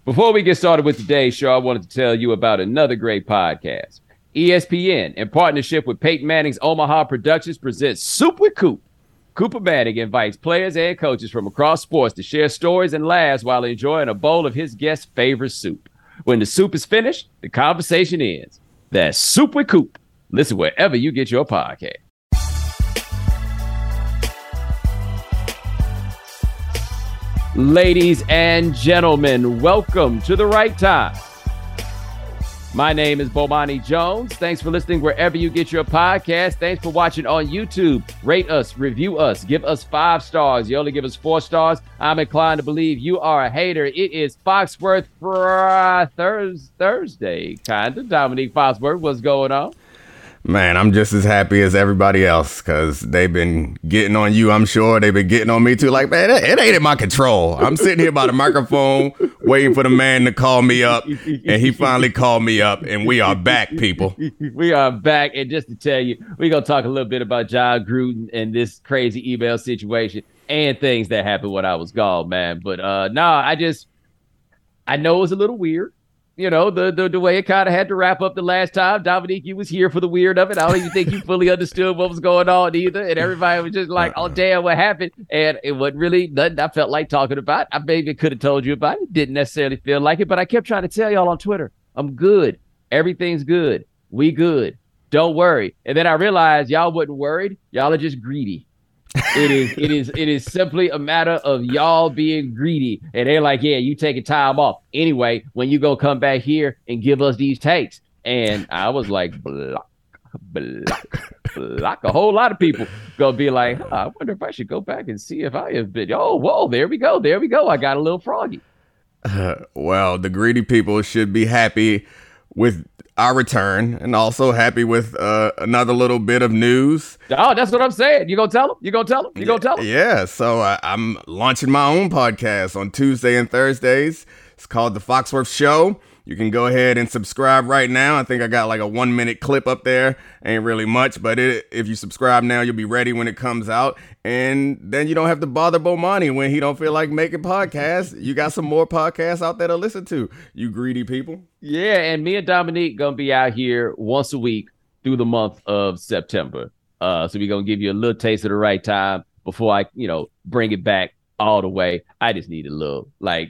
Before we get started with today's show, I wanted to tell you about another great podcast. ESPN, in partnership with Peyton Manning's Omaha Productions, presents Soup with Coop. Cooper Manning invites players and coaches from across sports to share stories and laughs while enjoying a bowl of his guest's favorite soup. When the soup is finished, the conversation ends. That's Soup with Coop. Listen wherever you get your podcast. Ladies and gentlemen, welcome to The Right Time. My name is Bomani Jones. Thanks for listening wherever you get your podcast. Thanks for watching on YouTube. Rate us, review us, give us 5 stars. You only give us 4 stars. I'm inclined to believe you are a hater. It is Foxworth Thursday, kind of. Dominique Foxworth, what's going on? Man, I'm just as happy as everybody else because they've been getting on you, I'm sure. They've been getting on me, too. Like, man, it ain't in my control. I'm sitting here by the microphone waiting for the man to call me up, and he finally called me up, and we are back, people. We are back, and just to tell you, we're going to talk a little bit about Jon Gruden and this crazy email situation and things that happened when I was gone, man. But, I know it was a little weird. You know, the way it kind of had to wrap up the last time. Dominique, you was here for the weird of it. I don't even think you fully understood what was going on either. And everybody was just like, oh, damn, what happened? And it wasn't really nothing I felt like talking about. I maybe could have told you about it. Didn't necessarily feel like it. But I kept trying to tell y'all on Twitter, I'm good. Everything's good. We good. Don't worry. And then I realized y'all wasn't worried. Y'all are just greedy. It is simply a matter of y'all being greedy. And they're like, yeah, you taking time off. Anyway, when you go come back here and give us these takes. And I was like, block. A whole lot of people gonna be like, I wonder if I should go back and see if I have been. Oh, whoa, there we go. I got a little froggy. Well, the greedy people should be happy with our return and also happy with another little bit of news. Oh, that's what I'm saying. You gonna tell them? Yeah, so I'm launching my own podcast on Tuesday and Thursdays. It's called The Foxworth Show. You can go ahead and subscribe right now. I think I got like a 1-minute clip up there. Ain't really much, but if you subscribe now, you'll be ready when it comes out. And then you don't have to bother Bomani when he don't feel like making podcasts. You got some more podcasts out there to listen to, you greedy people. Yeah, and me and Dominique going to be out here once a week through the month of September. So we're going to give you a little taste of the right time before I, bring it back all the way. I just need a little,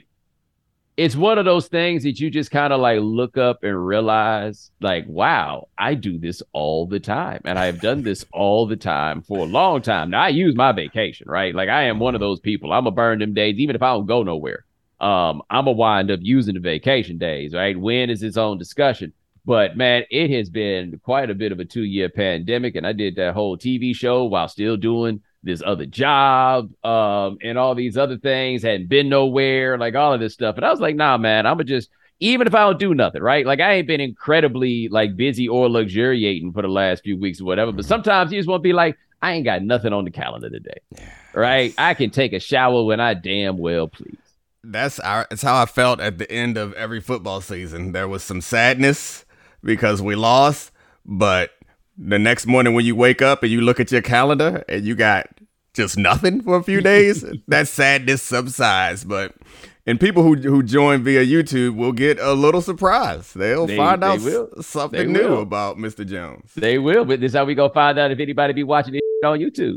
it's one of those things that you just kind of look up and realize wow, I do this all the time. And I have done this all the time for a long time. Now I use my vacation, right? I am one of those people. I'm going to burn them days, even if I don't go nowhere. I'm going to wind up using the vacation days, right? When is its own discussion. But man, it has been quite a bit of a 2-year pandemic. And I did that whole TV show while still doing this other job, and all these other things, hadn't been nowhere, all of this stuff. And I was like, nah, man, I'm just, even if I don't do nothing, right? I ain't been incredibly busy or luxuriating for the last few weeks or whatever. But sometimes you just want to be like, I ain't got nothing on the calendar today, right? I can take a shower when I damn well please. That's how I felt at the end of every football season. There was some sadness because we lost, but the next morning when you wake up and you look at your calendar and you got just nothing for a few days, that sadness subsides. And people who join via YouTube will get a little surprise. They'll find out something new about Mr. Jones. They will, but this is how we gonna find out if anybody be watching it on YouTube.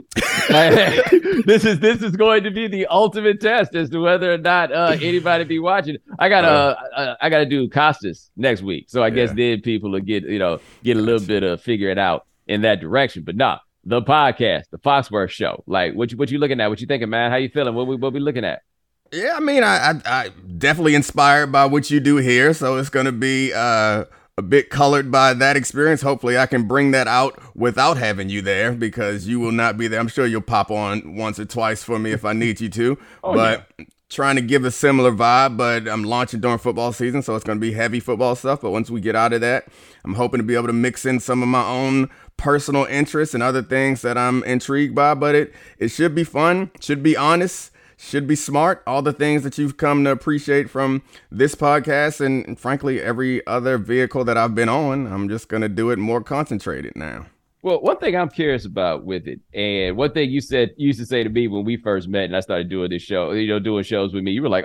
This is going to be the ultimate test as to whether or not anybody be watching. I gotta do Costas next week, so I guess then people will get a little bit of figure it out in that direction. But nah, the podcast, the Foxworth Show. What you looking at? What you thinking, man? How you feeling? What we looking at? Yeah, I mean, I definitely inspired by what you do here, so it's going to be a bit colored by that experience. Hopefully, I can bring that out without having you there because you will not be there. I'm sure you'll pop on once or twice for me if I need you to, trying to give a similar vibe, but I'm launching during football season, so it's going to be heavy football stuff. But once we get out of that, I'm hoping to be able to mix in some of my own personal interests and other things that I'm intrigued by, but it should be fun, should be honest, should be smart, all the things that you've come to appreciate from this podcast and frankly, every other vehicle that I've been on. I'm just going to do it more concentrated now. Well, one thing I'm curious about with it, and one thing you used to say to me when we first met and I started doing this show, doing shows with me, you were like, oh,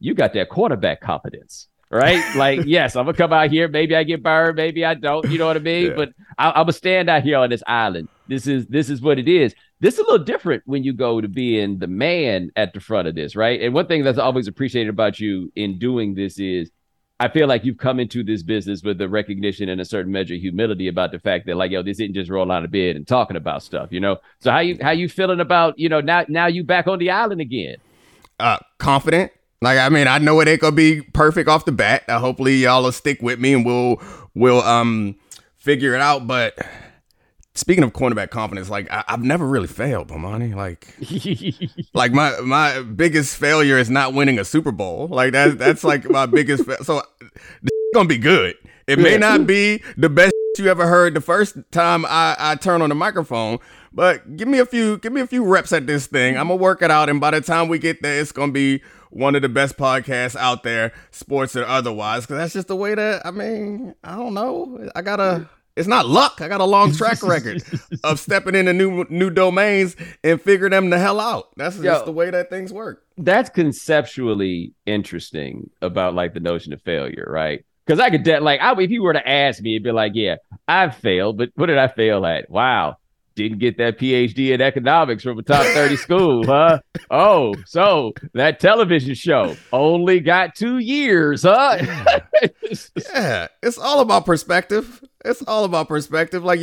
you got that quarterback confidence, right? Like, yes, I'm gonna come out here. Maybe I get burned, maybe I don't. You know what I mean? Yeah. But I'm gonna stand out here on this island. This is what it is. This is a little different when you go to being the man at the front of this, right? And one thing that's always appreciated about you in doing this is I feel like you've come into this business with the recognition and a certain measure of humility about the fact that, like, yo, this isn't just rolling out of bed and talking about stuff, you know? So how you feeling about, you know, now you back on the island again? Confident. Like, I mean, I know it ain't gonna be perfect off the bat. Hopefully y'all will stick with me and we'll figure it out. But speaking of cornerback confidence, like I've never really failed, Bomani. Like my biggest failure is not winning a Super Bowl. Like that's like my biggest. So this gonna be good. It may not be the best you ever heard the first time I turn on the microphone, but give me a few reps at this thing. I'm gonna work it out, and by the time we get there, it's gonna be one of the best podcasts out there, sports or otherwise. Because that's just the way that. I mean, I don't know. It's not luck. I got a long track record of stepping into new domains and figure them the hell out. That's just the way that things work. That's conceptually interesting about like the notion of failure, right? Because I could if you were to ask me, it'd be like, yeah, I've failed, but what did I fail at? Wow. Didn't get that PhD in economics from a top 30 school, huh? Oh, so that television show only got 2 years, huh? Yeah, it's all about perspective. Like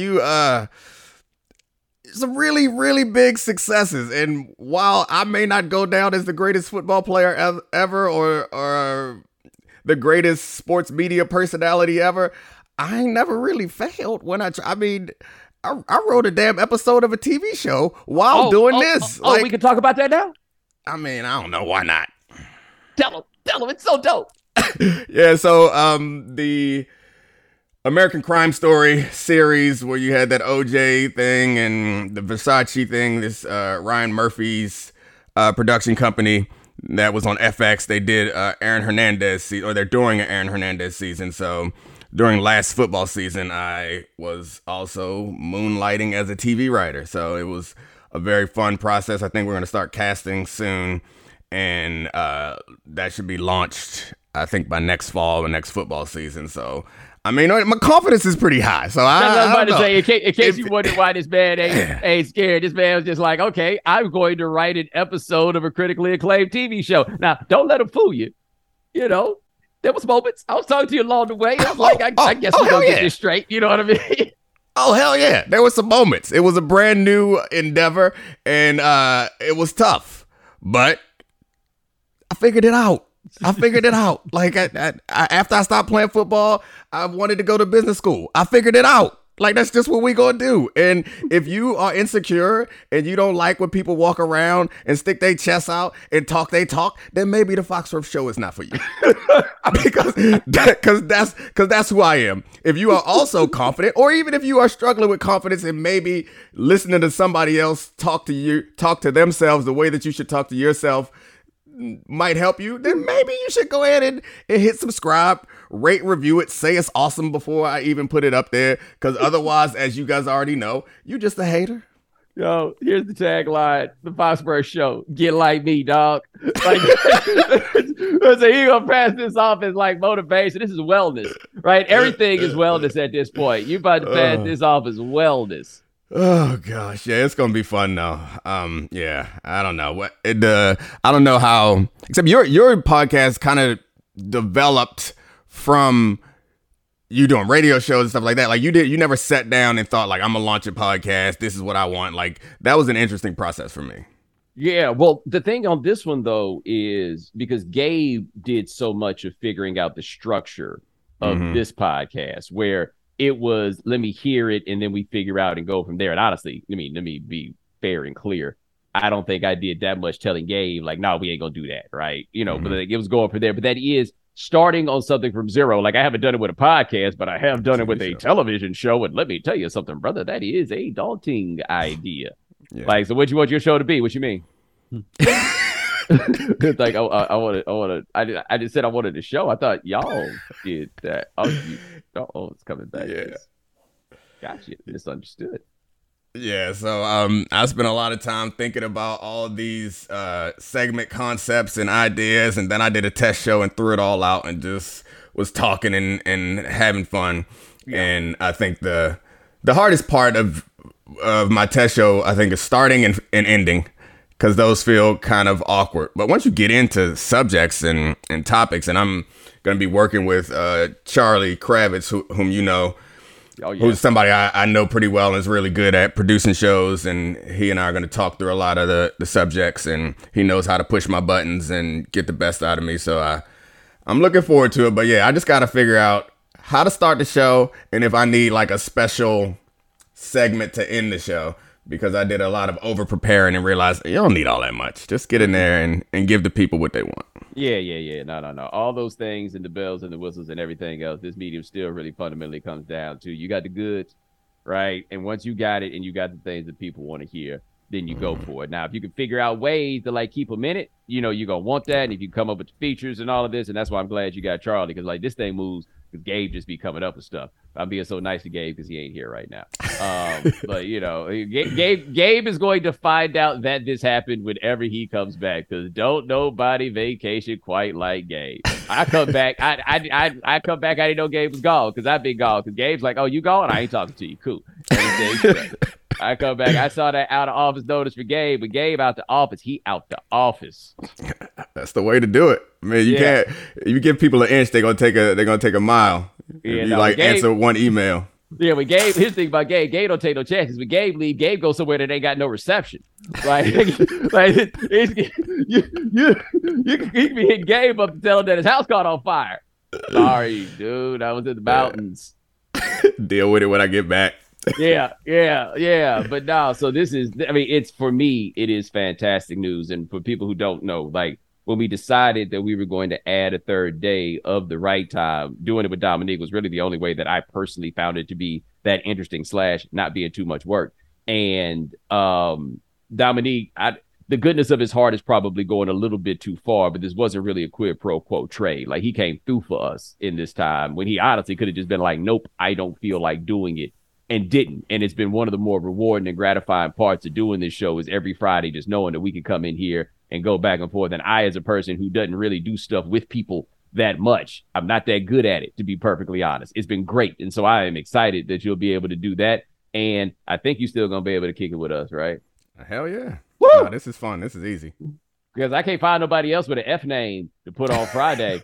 some really, really big successes. And while I may not go down as the greatest football player ever or the greatest sports media personality ever, I ain't never really failed when I mean, I wrote a damn episode of a TV show while doing this. We can talk about that now? I mean, I don't know. Why not? Tell them. It's so dope. Yeah, so the American Crime Story series where you had that OJ thing and the Versace thing, this Ryan Murphy's production company that was on FX. They did Aaron Hernandez they're doing an Aaron Hernandez season. So during last football season, I was also moonlighting as a TV writer. So it was a very fun process. I think we're going to start casting soon, and that should be launched, I think, by next fall or next football season. So, I mean, my confidence is pretty high. So I was about to say, in case you wondered why this man ain't scared, this man was just like, okay, I'm going to write an episode of a critically acclaimed TV show. Now, don't let him fool you. You know, there was moments. I was talking to you along the way. I was I guess we're going to get this straight. You know what I mean? Oh, hell yeah. There were some moments. It was a brand new endeavor, and it was tough. But I figured it out. Like, after I stopped playing football, I wanted to go to business school. I figured it out. Like, that's just what we gonna do. And if you are insecure and you don't like when people walk around and stick their chests out and talk they talk, then maybe the Foxworth Show is not for you. because that's who I am. If you are also confident, or even if you are struggling with confidence and maybe listening to somebody else talk to themselves the way that you should talk to yourself might help you, then maybe you should go ahead and hit subscribe, rate, review it, say it's awesome before I even put it up there, because otherwise, as you guys already know, you just a hater. Yo, here's the tagline: the Foxworth Show. Get like me, dog. Like, so you gonna pass this off as like motivation. This is wellness, right? Everything is wellness at this point. You about to pass this off as wellness. Oh gosh, yeah, it's gonna be fun though. Yeah, I don't know what I don't know how. Except your podcast kind of developed from you doing radio shows and stuff like that. Like you never sat down and thought like, I'm gonna launch a podcast. This is what I want. Like that was an interesting process for me. Yeah, well, the thing on this one though is because Gabe did so much of figuring out the structure of this podcast, where it was, let me hear it, and then we figure out and go from there. And honestly, let me be fair and clear. I don't think I did that much telling Gabe, like, no, we ain't going to do that, right? You know, but like, it was going from there. But that is starting on something from zero. Like, I haven't done it with a podcast, but I have done it with a television show. And let me tell you something, brother, that is a daunting idea. Yeah. Like, so what you want your show to be? What you mean? It's like, I just said I wanted a show. I thought y'all did that. It's coming back. Yeah. Gotcha. Misunderstood. Yeah, so I spent a lot of time thinking about all these segment concepts and ideas, and then I did a test show and threw it all out and just was talking and having fun. Yeah. And I think the hardest part of my test show, I think, is starting and ending, because those feel kind of awkward. But once you get into subjects and topics, and I'm going to be working with Charlie Kravitz, whom you know, who's somebody I know pretty well and is really good at producing shows, and he and I are going to talk through a lot of the subjects, and he knows how to push my buttons and get the best out of me. So I'm looking forward to it. But yeah, I just got to figure out how to start the show and if I need like a special segment to end the show, because I did a lot of over preparing and realized you don't need all that much. Just get in there and give the people what they want. Yeah. No. All those things and the bells and the whistles and everything else, this medium still really fundamentally comes down to you got the goods, right? And once you got it and you got the things that people want to hear, then you go for it. Now, if you can figure out ways to like keep them in it, you know, you're going to want that. And if you come up with the features and all of this, and that's why I'm glad you got Charlie, because like this thing moves, because Gabe just be coming up with stuff. I'm being so nice to Gabe because he ain't here right now. But, you know, Gabe is going to find out that this happened whenever he comes back, because don't nobody vacation quite like Gabe. I come back. I come back. I didn't know Gabe was gone because I've been gone. Because Gabe's like, oh, you gone? I ain't talking to you. Cool. I come back. I saw that out of office notice for Gabe, but Gabe out the office. He out the office. That's the way to do it. I mean, you can't. If you give people an inch, they're gonna take a mile. Yeah, you Gabe, answer one email. Yeah, but Gabe, his thing about Gabe don't take no chances. When Gabe leave, Gabe goes somewhere that ain't got no reception. Like you can be hitting Gabe up to tell him that his house caught on fire. Sorry, dude. I was in the mountains. Deal with it when I get back. Yeah. But no, so this is, I mean, it's, for me, it is fantastic news. And for people who don't know, like when we decided that we were going to add a third day of the right time, doing it with Dominique was really the only way that I personally found it to be that interesting / not being too much work. And Dominique, the goodness of his heart is probably going a little bit too far, but this wasn't really a quid pro quo trade. Like he came through for us in this time when he honestly could have just been like, nope, I don't feel like doing it. And didn't. And it's been one of the more rewarding and gratifying parts of doing this show is every Friday just knowing that we can come in here and go back and forth. And I, as a person who doesn't really do stuff with people that much, I'm not that good at it, to be perfectly honest. It's been great. And so I am excited that you'll be able to do that. And I think you're still going to be able to kick it with us, right? Hell yeah. Woo! No, this is fun. This is easy. Because I can't find nobody else with an F name to put on Friday.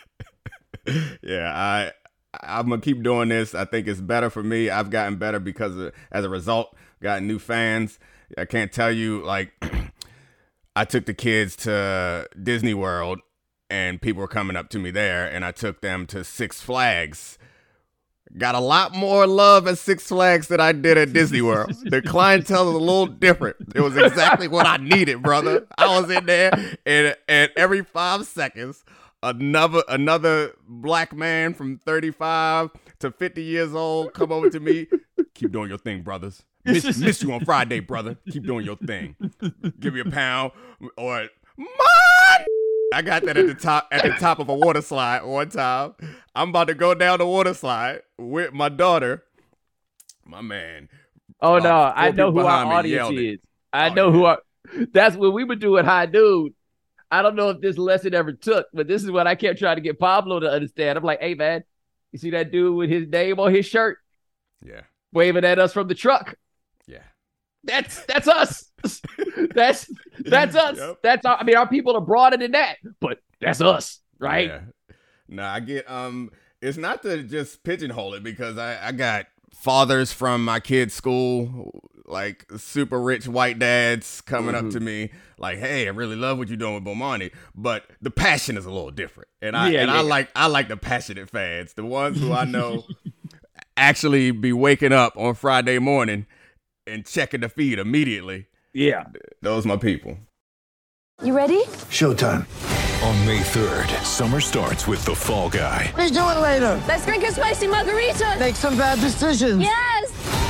Yeah, I'm going to keep doing this. I think it's better for me. I've gotten better because as a result, gotten new fans. I can't tell you, like, I took the kids to Disney World and people were coming up to me there, and I took them to Six Flags. Got a lot more love at Six Flags than I did at Disney World. The clientele is a little different. It was exactly what I needed, brother. I was in there, and every 5 seconds, another black man from 35 to 50 years old come over to me. Keep doing your thing, brothers. Miss you on Friday, brother. Keep doing your thing. Give me a pound or man. I got that at the top of a water slide one time. I'm about to go down the water slide with my daughter. My man. Oh no, I know who our audience is. I know who our. That's what we would do at High Dude. I don't know if this lesson ever took, but this is what I kept trying to get Pablo to understand. I'm like, hey, man, you see that dude with his name on his shirt? Yeah. Waving at us from the truck. Yeah. That's us. that's us. Yep. That's our, I mean, our people are broader than that, but that's us, right? Yeah. No, I get, it's not to just pigeonhole it, because I got fathers from my kids' school, like super rich white dads coming up to me like, hey, I really love what you're doing with Bomani, but the passion is a little different. And I like the passionate fans, the ones who I know actually be waking up on Friday morning and checking the feed immediately. Yeah. Those my people. You ready? Showtime. On May 3rd, summer starts with The Fall Guy. Let's do it later. Let's drink a spicy margarita. Make some bad decisions. Yes.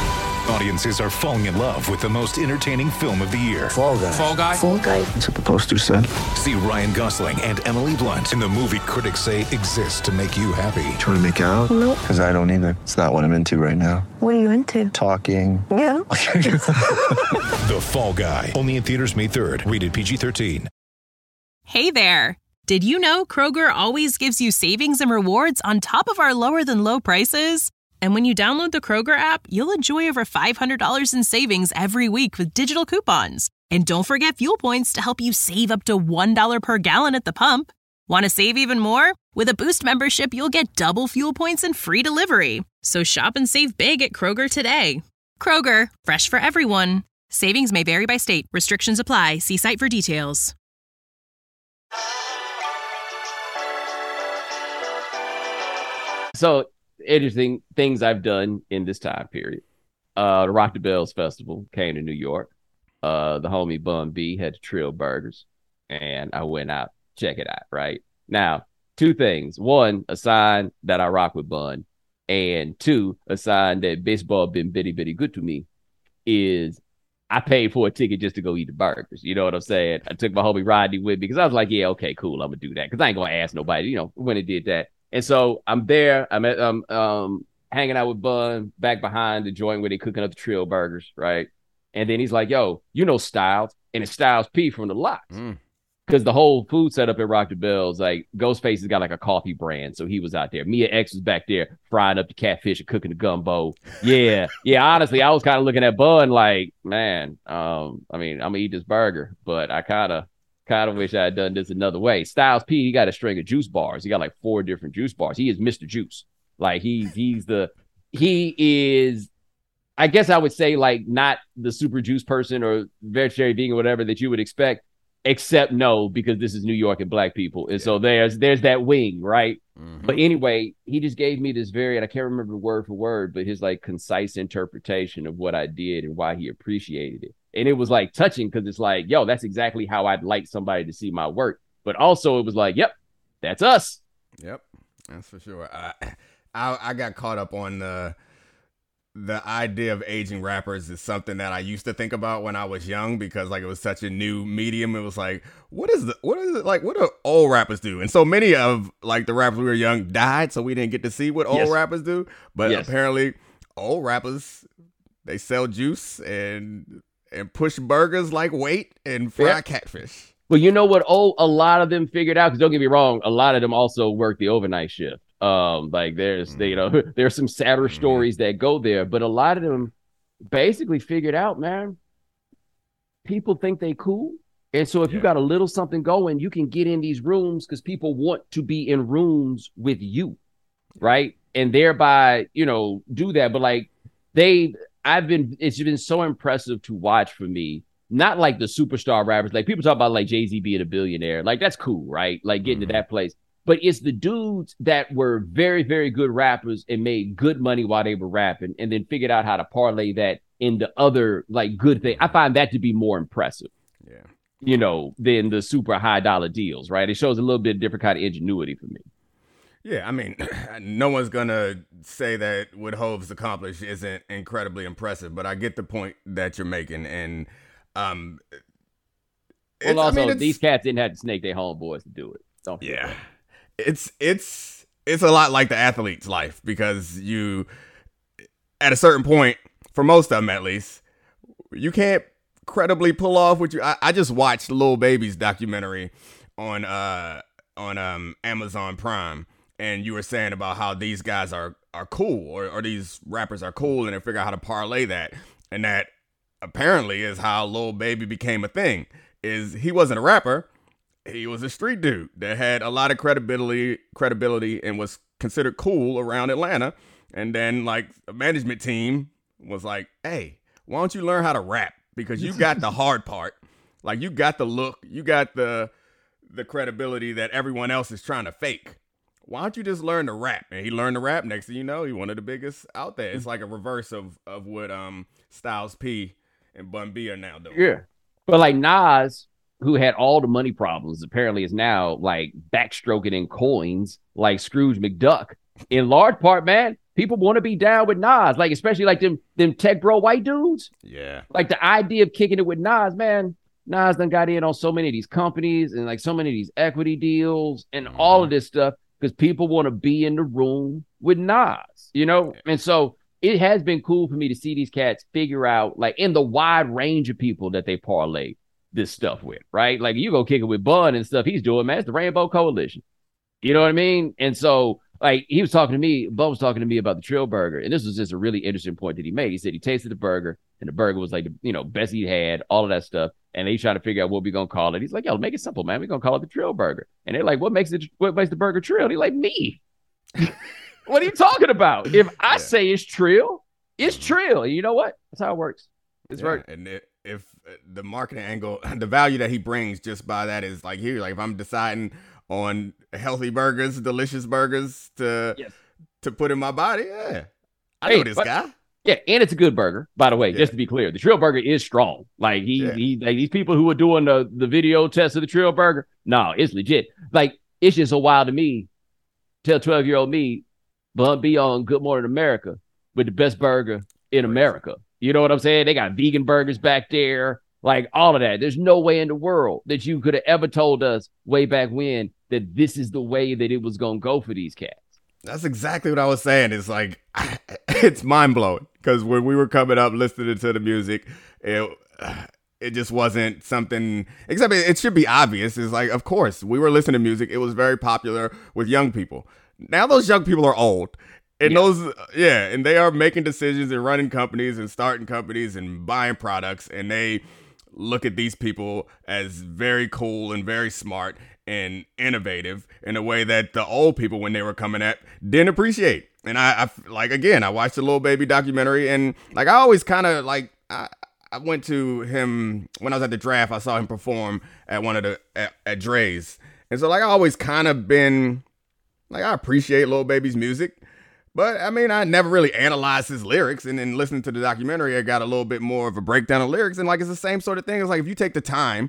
Audiences are falling in love with the most entertaining film of the year. Fall Guy. Fall Guy? Fall Guy. That's what the poster said. See Ryan Gosling and Emily Blunt in the movie critics say exists to make you happy. Trying to make it out? Nope. Because I don't either. It's not what I'm into right now. What are you into? Talking. Yeah. The Fall Guy. Only in theaters May 3rd. Rated PG-13. Hey there. Did you know Kroger always gives you savings and rewards on top of our lower than low prices? And when you download the Kroger app, you'll enjoy over $500 in savings every week with digital coupons. And don't forget fuel points to help you save up to $1 per gallon at the pump. Want to save even more? With a Boost membership, you'll get double fuel points and free delivery. So shop and save big at Kroger today. Kroger, fresh for everyone. Savings may vary by state. Restrictions apply. See site for details. So, interesting things I've done in this time period. The Rock the Bells Festival came to New York. The homie Bun B had the Trill Burgers, and I went out, check it out, right? Now, two things. One, a sign that I rock with Bun, and two, a sign that baseball been bitty good to me is I paid for a ticket just to go eat the burgers. You know what I'm saying? I took my homie Rodney with me because I was like, yeah, okay, cool, I'm going to do that because I ain't going to ask nobody, when it did that. And so I'm there. I'm at hanging out with Bun back behind the joint where they cooking up the Trill Burgers, right? And then he's like, yo, Styles, and it's Styles P from the Lox. Because the whole food setup at Rock the Bells, like Ghostface has got like a coffee brand, so he was out there. Mia X was back there frying up the catfish and cooking the gumbo. Yeah. Honestly, I was kind of looking at Bun like, man, I'm gonna eat this burger, but I kind of wish I had done this another way. Styles P, he got a string of juice bars. He got like 4 different juice bars. He is Mr. Juice. Like he is, I guess I would say, like, not the super juice person or vegetarian, vegan, whatever that you would expect, except no, because this is New York and black people. And so there's that wing, right? Mm-hmm. But anyway, he just gave me this and I can't remember word for word, but his like concise interpretation of what I did and why he appreciated it. And it was like touching because it's like, yo, that's exactly how I'd like somebody to see my work. But also it was like, yep, that's us. Yep, that's for sure. I got caught up on the idea of aging rappers is something that I used to think about when I was young because like it was such a new medium. It was like, what is it like? What do old rappers do? And so many of like the rappers we were young died, so we didn't get to see what old rappers do. But apparently, old rappers, they sell juice and push burgers like weight and fry catfish. Well, you know what? A lot of them figured out, because don't get me wrong, a lot of them also work the overnight shift. Like there's some sadder stories that go there, but a lot of them basically figured out, man, people think they cool. And so if you got a little something going, you can get in these rooms because people want to be in rooms with you. Right. And thereby, do that. But like it's been so impressive to watch for me. Not like the superstar rappers. Like people talk about like Jay-Z being a billionaire. Like that's cool, right? Like getting to that place. But it's the dudes that were very, very good rappers and made good money while they were rapping and then figured out how to parlay that into other like good things. I find that to be more impressive. Yeah. Than the super high dollar deals, right? It shows a little bit different kind of ingenuity for me. Yeah, I mean, no one's going to say that what Hov's accomplished isn't incredibly impressive, but I get the point that you're making. And these cats didn't have to snake their homeboys to do it. Don't forget that. It's a lot like the athlete's life because you, at a certain point, for most of them at least, you can't credibly pull off what you. I just watched Lil Baby's documentary on Amazon Prime, and you were saying about how these guys are cool or these rappers are cool, and they figure out how to parlay that, and that apparently is how Lil Baby became a thing. Is he wasn't a rapper. He was a street dude that had a lot of credibility and was considered cool around Atlanta. And then like a management team was like, hey, why don't you learn how to rap? Because you got the hard part. Like you got the look, you got the credibility that everyone else is trying to fake. Why don't you just learn to rap? And he learned to rap. Next thing you know, he's one of the biggest out there. It's like a reverse of what Styles P and Bun B are now doing. Yeah. But like Nas, who had all the money problems, apparently is now like backstroking in coins like Scrooge McDuck. In large part, man, people want to be down with Nas, like especially like them tech bro white dudes. Yeah. Like the idea of kicking it with Nas, man. Nas done got in on so many of these companies and like so many of these equity deals and all of this stuff because people want to be in the room with Nas, you know? And so it has been cool for me to see these cats figure out, like, in the wide range of people that they parlay this stuff with, right? Like, you go kick it with Bun and stuff he's doing, man. It's the Rainbow Coalition. You know what I mean? And so, like, Bun was talking to me about the Trill Burger, and this was just a really interesting point that he made. He said he tasted the burger, and the burger was like, best he had, all of that stuff. And they trying to figure out what we're going to call it. He's like, yo, make it simple, man. We're going to call it the Trill Burger. And they're like, what makes the burger Trill? He's like, me. What are you talking about? If I say it's Trill, it's Trill. You know what? That's how it works. It's right. And if the marketing angle, the value that he brings just by that is like here, like if I'm deciding on healthy burgers, delicious burgers to put in my body, I know this guy. Yeah, and it's a good burger, by the way, just to be clear. The Trill Burger is strong. Like he like these people who were doing the video test of the Trill Burger, no, it's legit. Like, it's just so wild to me. Tell 12-year-old me, Bun B on Good Morning America with the best burger in America. You know what I'm saying? They got vegan burgers back there, like all of that. There's no way in the world that you could have ever told us way back when that this is the way that it was going to go for these cats. That's exactly what I was saying. It's like, it's mind blowing because when we were coming up listening to the music, it just wasn't something, except it should be obvious. It's like, of course, we were listening to music. It was very popular with young people. Now those young people are old. And and they are making decisions and running companies and starting companies and buying products. And they look at these people as very cool and very smart and innovative in a way that the old people, when they were coming up, didn't appreciate. And I watched the Lil Baby documentary, and like I always kind of like I went to him when I was at the draft. I saw him perform at one of at Dre's, and so like I always kind of been like, I appreciate Lil Baby's music, but I mean I never really analyzed his lyrics. And then listening to the documentary, I got a little bit more of a breakdown of lyrics, and like it's the same sort of thing. It's like if you take the time.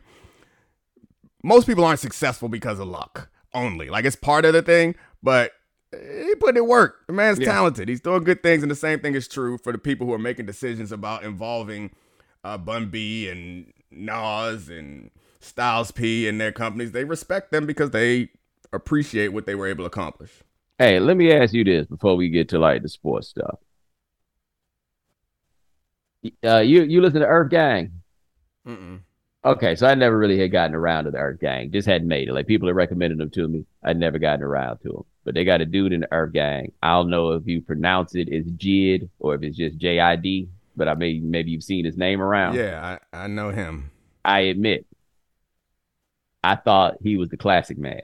Most people aren't successful because of luck only. Like, it's part of the thing, but he put in work. The man's talented. He's doing good things, and the same thing is true for the people who are making decisions about involving Bun B and Nas and Styles P and their companies. They respect them because they appreciate what they were able to accomplish. Hey, let me ask you this before we get to, like, the sports stuff. You listen to Earth Gang? Mm-mm. Okay, so I never really had gotten around to the Earth Gang. Just hadn't made it. Like, people had recommended them to me. I'd never gotten around to them. But they got a dude in the Earth Gang. I don't know if you pronounce it as Jid or if it's just J-I-D, but I mean, maybe you've seen his name around. Yeah, I know him. I admit, I thought he was the classic man.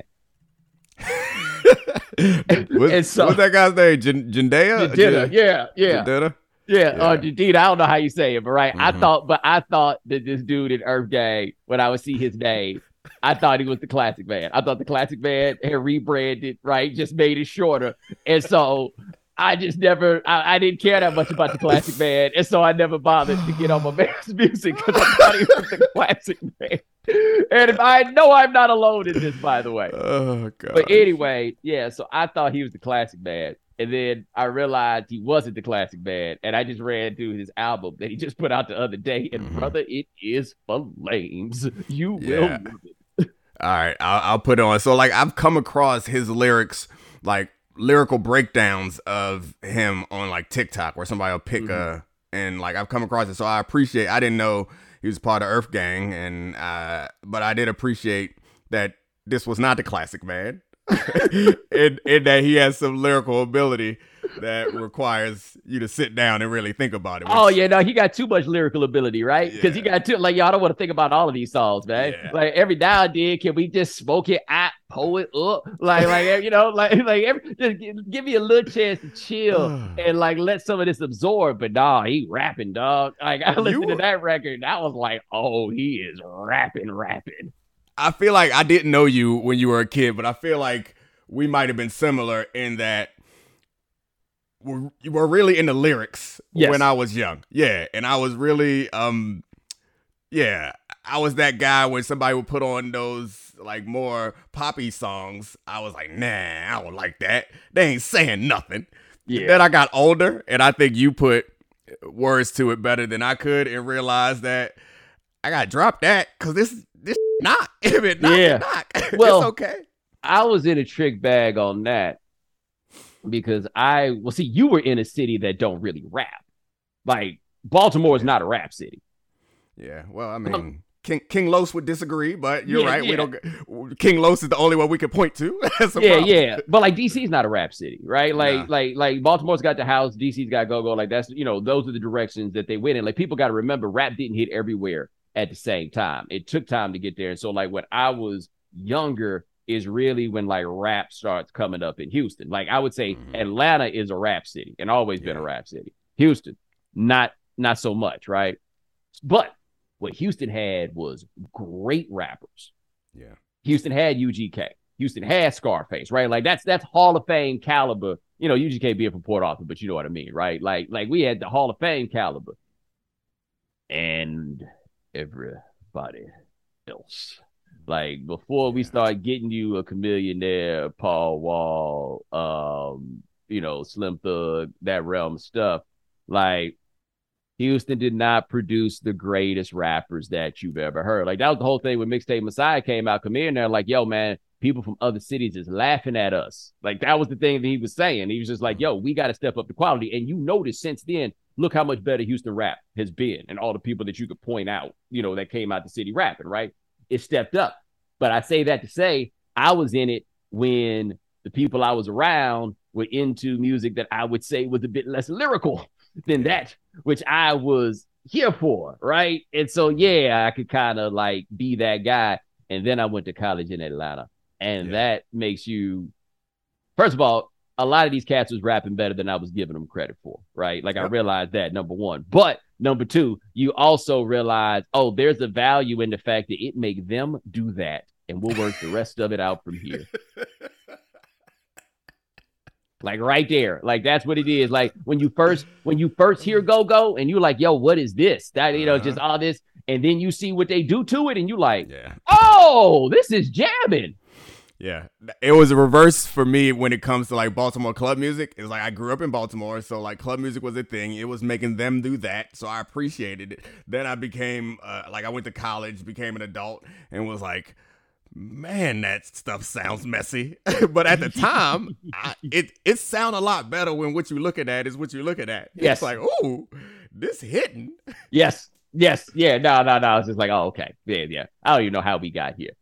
What's that guy's name? Jendea? Jendea, yeah. Jendea? Yeah, Jadid, I don't know how you say it, but right. Mm-hmm. I thought that this dude in Earth Gang, when I would see his name, I thought he was the classic man. I thought the classic man had rebranded, right? Just made it shorter. And so I just never, I didn't care that much about the classic man. And so I never bothered to get on my man's music because I thought he was the classic man. And if I know I'm not alone in this, by the way. Oh, God. But anyway, yeah, so I thought he was the classic man. And then I realized he wasn't the classic man. And I just ran through his album that he just put out the other day. And brother, it is flames. You will love it. All right, I'll put it on. So like I've come across his lyrics, like lyrical breakdowns of him on like TikTok where somebody will pick and like I've come across it. So I didn't know he was part of Earth Gang. And but I did appreciate that this was not the classic man. in that he has some lyrical ability that requires you to sit down and really think about it. He got too much lyrical ability, right? Because he got too, like, y'all don't want to think about all of these songs, man. Yeah. Like every now and then, can we just smoke it out, pull it up, just give me a little chance to chill and like let some of this absorb. But nah, he rapping, dog. Like I listened to that record, and I was like, oh, he is rapping. I feel like I didn't know you when you were a kid, but I feel like we might have been similar in that you were really into lyrics when I was young. Yeah. And I was really, I was that guy when somebody would put on those like more poppy songs. I was like, nah, I don't like that. They ain't saying nothing. Yeah. Then I got older, and I think you put words to it better than I could, and realized that I got to drop that because this not. If it not, Yeah. it not. Well, it's okay. I was in a trick bag on that because see, you were in a city that don't really rap. Like, Baltimore is not a rap city. Yeah, well, I mean, King Los would disagree, but you're right. Yeah. We don't. King Los is the only one we can point to. That's a problem. Yeah. But like DC is not a rap city, right? Nah. Like Baltimore's got the house, DC's got go-go. Like that's those are the directions that they went in. Like people got to remember, rap didn't hit everywhere at the same time. It took time to get there. And so like when I was younger is really when like rap starts coming up in Houston. Like I would say Atlanta is a rap city and always been a rap city. Houston, not so much, right? But what Houston had was great rappers. Yeah. Houston had UGK. Houston had Scarface, right? Like that's Hall of Fame caliber. UGK being from Port Arthur, but you know what I mean, right? Like we had the Hall of Fame caliber. And everybody else. Like before we start getting you a Chamillionaire, Paul Wall, Slim Thug, that realm of stuff, like Houston did not produce the greatest rappers that you've ever heard. Like that was the whole thing when Mixtape Messiah came out. Come in there, like, yo, man, people from other cities is laughing at us. Like that was the thing that he was saying. He was just like, yo, we got to step up the quality. And you notice since then, look how much better Houston rap has been, and all the people that you could point out, that came out the city rapping, right? It stepped up. But I say that to say I was in it when the people I was around were into music that I would say was a bit less lyrical than that, which I was here for, right? And so, yeah, I could kind of like be that guy. And then I went to college in Atlanta. And that makes you, first of all, a lot of these cats was rapping better than I was giving them credit for, right? Like I realized that, number one. But number two, you also realize, there's a value in the fact that it make them do that. And we'll work the rest of it out from here. Like right there. Like that's what it is. Like when you first hear go-go and you're like, yo, what is this? That, just all this. And then you see what they do to it and you like, oh, this is jamming. Yeah. It was a reverse for me when it comes to like Baltimore club music. It's like I grew up in Baltimore, so like club music was a thing. It was making them do that, so I appreciated it. Then I became I went to college, became an adult, and was like, man, that stuff sounds messy. But at the time, it sound a lot better when what you're looking at is what you're looking at. Yes. It's like, ooh, this hitting. Yes. Yeah. No. It's just like, oh, okay. Yeah. I don't even know how we got here.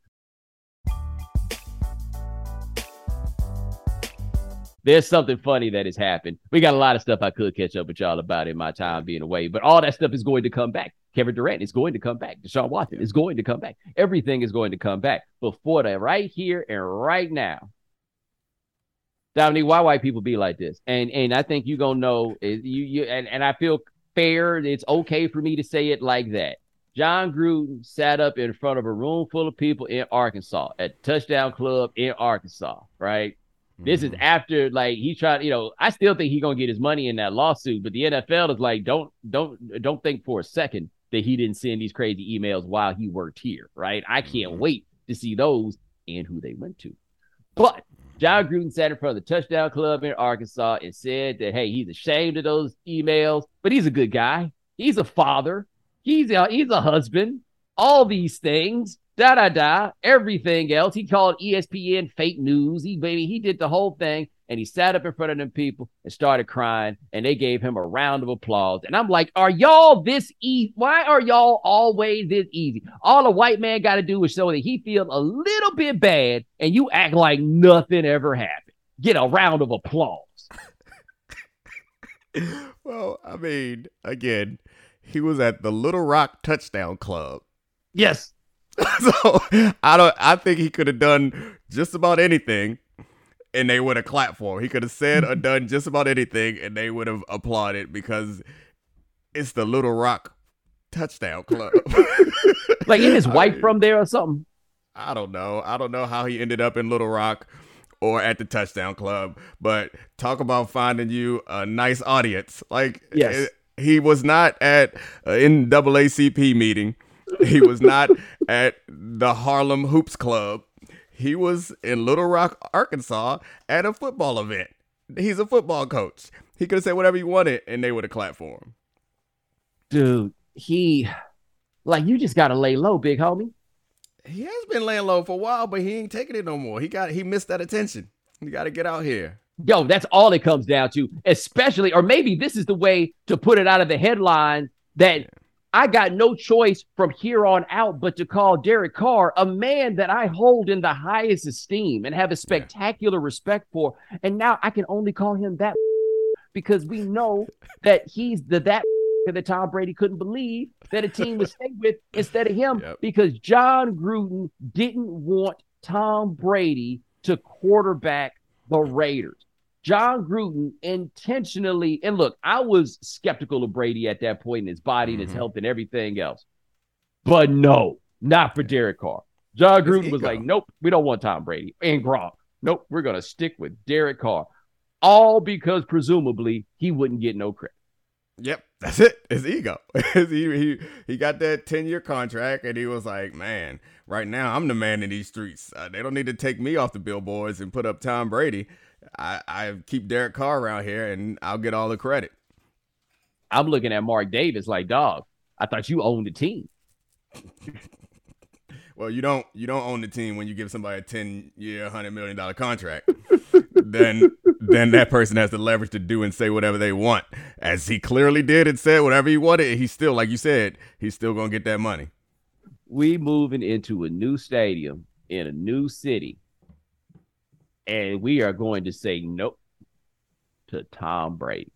There's something funny that has happened. We got a lot of stuff I could catch up with y'all about in my time being away, but all that stuff is going to come back. Kevin Durant is going to come back. Deshaun Watson is going to come back. Everything is going to come back. But for that right here and right now, Dominique, why white people be like this? And I think you're going to know, and I feel fair. It's okay for me to say it like that. John Gruden sat up in front of a room full of people in Arkansas at Touchdown Club in Arkansas, right? This is after, like, he tried, I still think he's going to get his money in that lawsuit, but the NFL is like, don't think for a second that he didn't send these crazy emails while he worked here, right? I can't wait to see those and who they went to. But John Gruden sat in front of the Touchdown Club in Arkansas and said that, hey, he's ashamed of those emails, but he's a good guy. He's a father. He's a husband. All these things. Everything else. He called ESPN fake news. He did the whole thing, and he sat up in front of them people and started crying, and they gave him a round of applause. And I'm like, are y'all this easy? Why are y'all always this easy? All a white man got to do is show that he feels a little bit bad, and you act like nothing ever happened. Get a round of applause. Well, I mean, again, he was at the Little Rock Touchdown Club. Yes. So I think he could have done just about anything and they would have clapped for him. He could have said or done just about anything and they would have applauded because it's the Little Rock Touchdown Club. Like, is his wife from there or something? I don't know. I don't know how he ended up in Little Rock or at the Touchdown Club, but talk about finding you a nice audience. Like, yes. He was not at an NAACP meeting. He was not at the Harlem Hoops Club. He was in Little Rock, Arkansas at a football event. He's a football coach. He could have said whatever he wanted, and they would have clapped for him. Dude, you just got to lay low, big homie. He has been laying low for a while, but he ain't taking it no more. He missed that attention. You got to get out here. Yo, that's all it comes down to, especially, or maybe this is the way to put it out of the headline that I got no choice from here on out but to call Derek Carr a man that I hold in the highest esteem and have a spectacular respect for. And now I can only call him that because we know that he's that Tom Brady couldn't believe that a team would stay with instead of him because John Gruden didn't want Tom Brady to quarterback the Raiders. John Gruden intentionally, and look, I was skeptical of Brady at that point in his body and his health and everything else. But no, not for Derek Carr. John Gruden was like, nope, we don't want Tom Brady and Gronk. Nope, we're going to stick with Derek Carr. All because presumably he wouldn't get no credit. Yep, that's it. His ego. He got that 10-year contract, and he was like, man, right now I'm the man in these streets. They don't need to take me off the billboards and put up Tom Brady. I keep Derek Carr around here, and I'll get all the credit. I'm looking at Mark Davis like, dog, I thought you owned the team. Well, you don't own the team when you give somebody a 10-year, $100 million contract. then that person has the leverage to do and say whatever they want, as he clearly did and said whatever he wanted. He's still, like you said, he's still gonna get that money. We moving into a new stadium in a new city, and we are going to say nope to Tom Brady.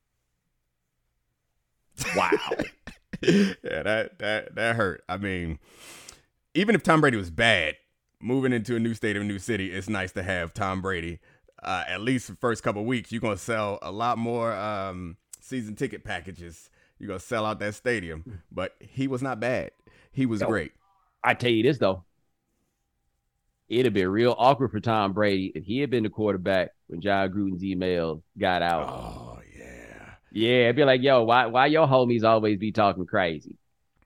Wow. Yeah, that hurt. I mean, even if Tom Brady was bad, moving into a new stadium, a new city, it's nice to have Tom Brady. At least the first couple of weeks, you're going to sell a lot more season ticket packages. You're going to sell out that stadium. But he was not bad. He was great. I tell you this, though. It'd have been real awkward for Tom Brady if he had been the quarterback when John Gruden's email got out. Oh, yeah. Yeah, it'd be like, yo, why your homies always be talking crazy?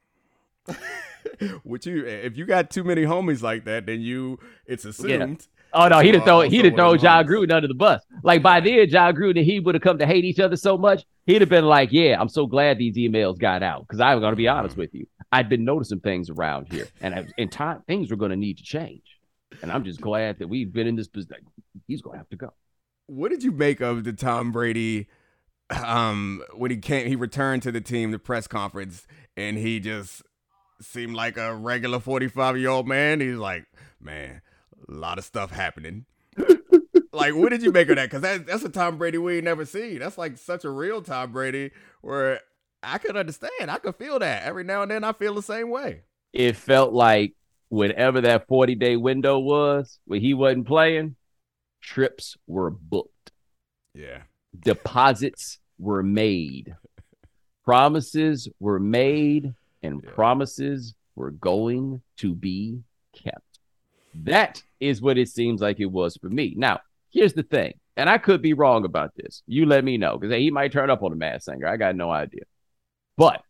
If you got too many homies like that, then it's assumed. Yeah. Oh no, he'd have thrown John Gruden under the bus. Like by then, John Gruden and he would have come to hate each other so much, he'd have been like, yeah, I'm so glad these emails got out. Because I'm going to be honest with you. I'd been noticing things around here. And in time, things were going to need to change. And I'm just glad that we've been in this position. He's going to have to go. What did you make of the Tom Brady when he returned to the team, the press conference, and he just seemed like a regular 45-year-old man? He's like, man, a lot of stuff happening. Like, what did you make of that? Because that's a Tom Brady we ain't never seen. That's like such a real Tom Brady where I could understand. I could feel that. Every now and then I feel the same way. It felt like whenever that 40-day window was where he wasn't playing, trips were booked. Yeah. Deposits were made. Promises were made, and promises were going to be kept. That is what it seems like it was for me. Now, here's the thing, and I could be wrong about this. You let me know, because he might turn up on the Masked Singer. I got no idea. But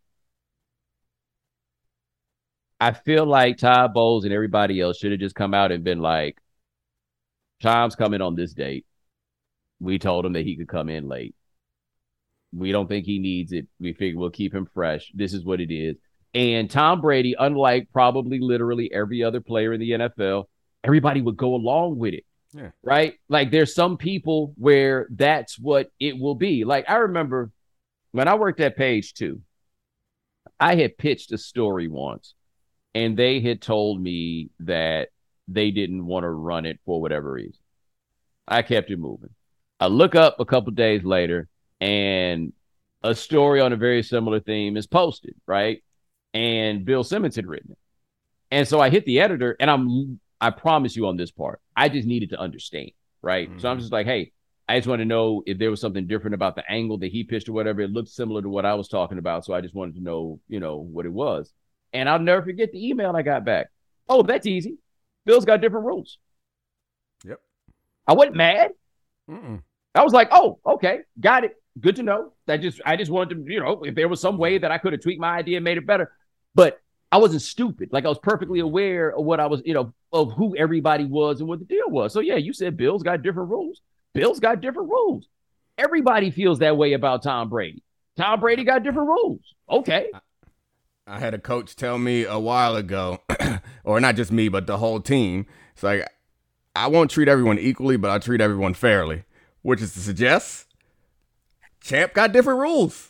I feel like Todd Bowles and everybody else should have just come out and been like, Tom's coming on this date. We told him that he could come in late. We don't think he needs it. We figure we'll keep him fresh. This is what it is. And Tom Brady, unlike probably literally every other player in the NFL, everybody would go along with it. Yeah. Right? Like there's some people where that's what it will be. Like I remember when I worked at Page 2, I had pitched a story once and they had told me that they didn't want to run it for whatever reason. I kept it moving. I look up a couple days later and a story on a very similar theme is posted, right? And Bill Simmons had written it. And so I hit the editor and I promise you on this part, I just needed to understand, right? Mm-hmm. So I'm just like, hey, I just want to know if there was something different about the angle that he pitched or whatever. It looked similar to what I was talking about. So I just wanted to know, what it was. And I'll never forget the email I got back. Oh, that's easy. Bill's got different rules. Yep. I wasn't mad. Mm-mm. I was like, oh, okay, got it. Good to know. I just wanted to, if there was some way that I could have tweaked my idea and made it better. But I wasn't stupid. Like I was perfectly aware of what I was, of who everybody was and what the deal was. So yeah, you said Bill's got different rules. Bill's got different rules. Everybody feels that way about Tom Brady. Tom Brady got different rules. Okay. I had a coach tell me a while ago, or not just me, but the whole team. It's like, I won't treat everyone equally, but I'll treat everyone fairly, which is to suggest Champ got different rules.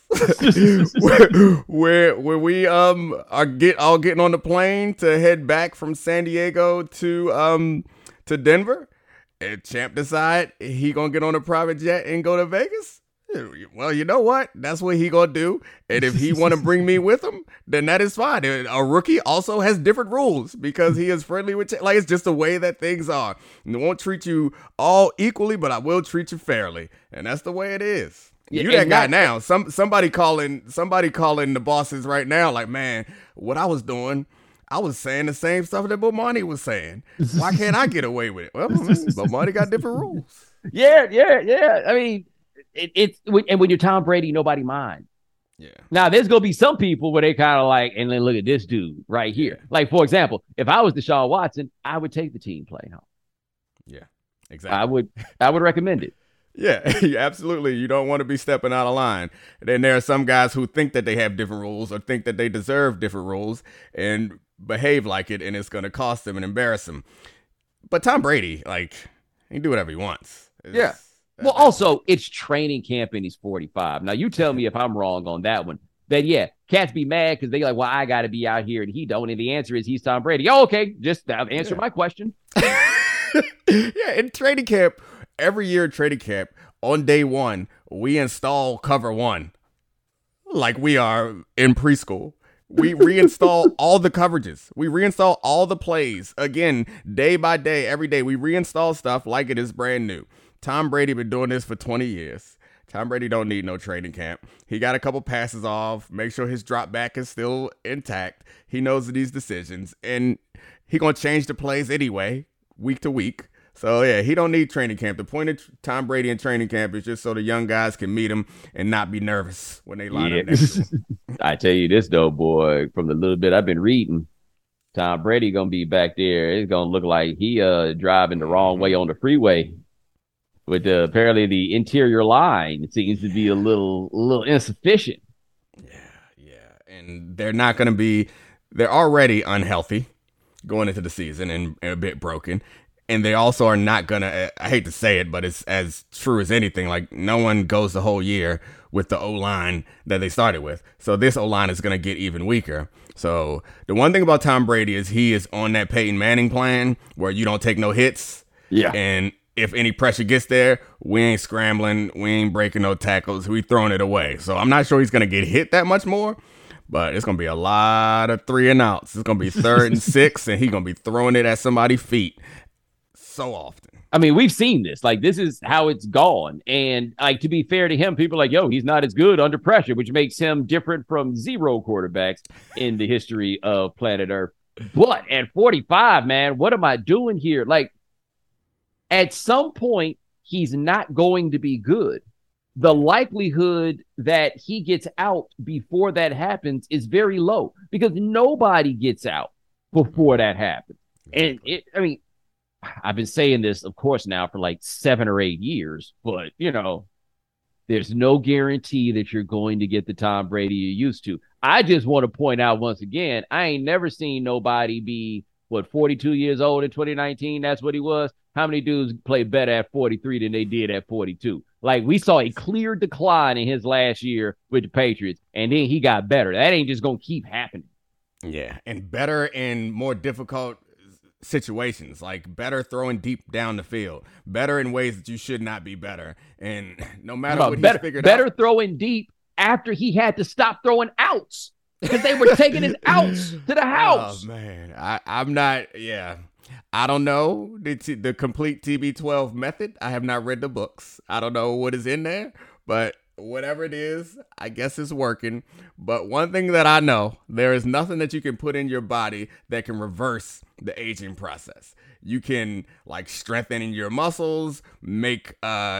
where we are all getting on the plane to head back from San Diego to Denver, and Champ decide he gonna get on a private jet and go to Vegas. Well, you know what? That's what he gonna do. And if he want to bring me with him, then that is fine. A rookie also has different rules because he is friendly with like it's just the way that things are. And I won't treat you all equally, but I will treat you fairly, and that's the way it is. Yeah, you that guy now. Somebody calling the bosses right now. Like, man, what I was doing, I was saying the same stuff that Bomani was saying. Why can't I get away with it? Well, Bomani got different rules. Yeah. I mean. And when you're Tom Brady, nobody mind. Yeah. Now there's gonna be some people where they kind of like, and then look at this dude right here. Like, for example, if I was Deshaun Watson, I would take the team playing home. Yeah, exactly. I would recommend it. Yeah, absolutely. You don't want to be stepping out of line. And then there are some guys who think that they have different rules or think that they deserve different rules and behave like it, and it's going to cost them and embarrass them. But Tom Brady, like, he can do whatever he wants. Yeah. Well, also, it's training camp and he's 45. Now, you tell me if I'm wrong on that one. Then, yeah, cats be mad because they like, well, I got to be out here and he don't. And the answer is he's Tom Brady. Oh, okay. Just answer my question. Yeah, in training camp, every year in training camp, on day one, we install cover one like we are in preschool. We reinstall all the coverages. We reinstall all the plays. Again, day by day, every day, we reinstall stuff like it is brand new. Tom Brady been doing this for 20 years. Tom Brady don't need no training camp. He got a couple passes off, make sure his drop back is still intact. He knows these decisions, and he going to change the plays anyway, week to week. So, yeah, he don't need training camp. The point of Tom Brady in training camp is just so the young guys can meet him and not be nervous when they line up next to him. I tell you this, though, boy, from the little bit I've been reading, Tom Brady going to be back there. It's going to look like he driving the wrong way on the freeway. With apparently the interior line seems to be a little insufficient. Yeah. And they're not going to be – they're already unhealthy going into the season and a bit broken. And they also are not going to – I hate to say it, but it's as true as anything. Like, no one goes the whole year with the O-line that they started with. So this O-line is going to get even weaker. So the one thing about Tom Brady is he is on that Peyton Manning plan where you don't take no hits. Yeah. And – if any pressure gets there, we ain't scrambling, we ain't breaking no tackles, we throwing it away. So I'm not sure he's going to get hit that much more, but it's going to be a lot of 3 and outs. It's going to be 3rd and 6, and he's going to be throwing it at somebody's feet so often. I mean, we've seen this. Like, this is how it's gone. And, like, to be fair to him, people are like, yo, he's not as good under pressure, which makes him different from 0 quarterbacks in the history of planet Earth. But at 45, man, what am I doing here? Like, at some point, he's not going to be good. The likelihood that he gets out before that happens is very low because nobody gets out before that happens. And I've been saying this, of course, now for like 7 or 8 years, but, there's no guarantee that you're going to get the Tom Brady you used to. I just want to point out once again, I ain't never seen nobody be, 42 years old in 2019? That's what he was. How many dudes play better at 43 than they did at 42? Like, we saw a clear decline in his last year with the Patriots, and then he got better. That ain't just going to keep happening. Yeah, and better in more difficult situations, like better throwing deep down the field, better in ways that you should not be better. And no matter what he's figured out. Better throwing deep after he had to stop throwing outs because they were taking his outs to the house. Oh, man. I'm not, yeah. I don't know the complete TB12 method. I have not read the books. I don't know what is in there, but whatever it is, I guess it's working. But one thing that I know, there is nothing that you can put in your body that can reverse the aging process. You can like strengthen your muscles, make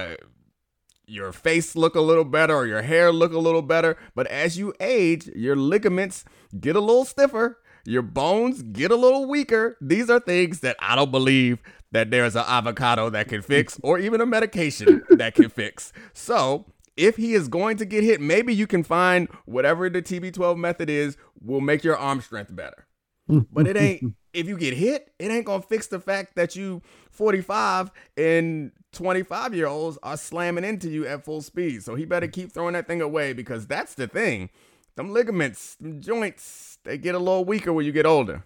your face look a little better or your hair look a little better. But as you age, your ligaments get a little stiffer. your bones get a little weaker. These are things that I don't believe that there's an avocado that can fix or even a medication that can fix. So if he is going to get hit, maybe you can find whatever the TB12 method is will make your arm strength better. But it ain't, if you get hit, it ain't going to fix the fact that you 45 and 25-year-olds are slamming into you at full speed. So he better keep throwing that thing away, because that's the thing. Them ligaments, them joints, they get a little weaker when you get older.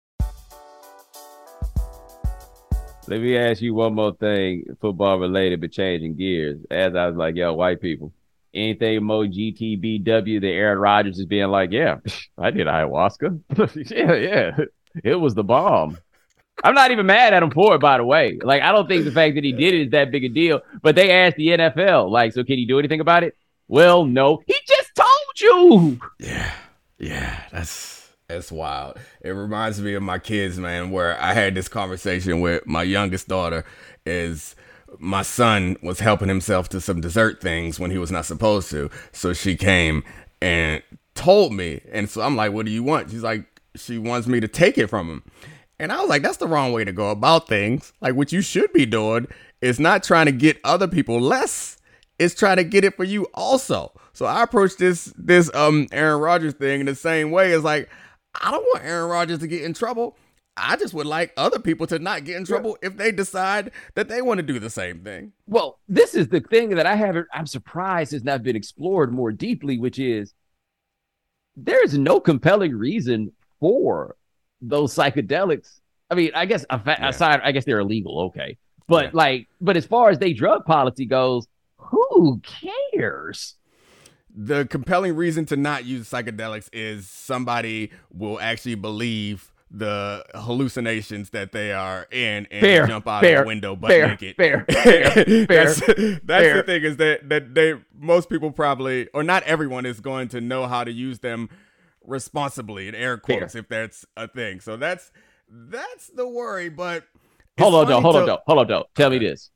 Let me ask you one more thing, football related, but changing gears. As I was like, yo, white people, anything more GTBW that Aaron Rodgers is being like, yeah, I did ayahuasca. yeah. It was the bomb. I'm not even mad at him for it, by the way. Like, I don't think the fact that he did it is that big a deal. But they asked the NFL, like, so can he do anything about it? Well, no. He just told you. Yeah, that's wild. It reminds me of my kids, man, where I had this conversation with my youngest daughter. Is my son was helping himself to some dessert things when he was not supposed to. So she came and told me. And so I'm like, what do you want? She's like, she wants me to take it from him. And I was like, that's the wrong way to go about things. Like, what you should be doing is not trying to get other people less. It's trying to get it for you also. So I approached this Aaron Rodgers thing in the same way. It's like, I don't want Aaron Rodgers to get in trouble. I just would like other people to not get in trouble if they decide that they want to do the same thing. Well, this is the thing that I'm surprised has not been explored more deeply, which is there is no compelling reason for those psychedelics. I mean, I guess aside, I guess they're illegal. Okay. But but as far as their drug policy goes, who cares? The compelling reason to not use psychedelics is somebody will actually believe the hallucinations that they are in and jump out of the window butt naked. That's the thing, is that most people probably, or not everyone, is going to know how to use them responsibly, in air quotes, if that's a thing. So that's the worry. But hold on though. Tell me this.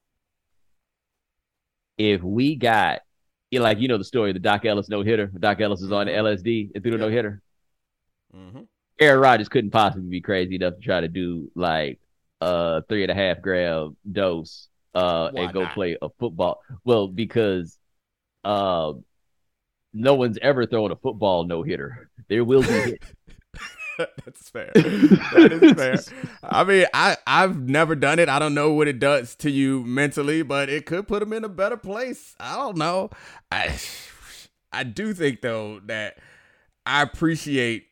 If we got, the story of the Doc Ellis no-hitter. Doc Ellis is on the LSD and threw the no-hitter. Mm-hmm. Aaron Rodgers couldn't possibly be crazy enough to try to do like a 3.5 gram dose and go play a football. Well, because no one's ever thrown a football no-hitter. There will be hit. That's fair. That is fair. I mean, I've never done it. I don't know what it does to you mentally, but it could put them in a better place. I don't know. I do think, though, that I appreciate,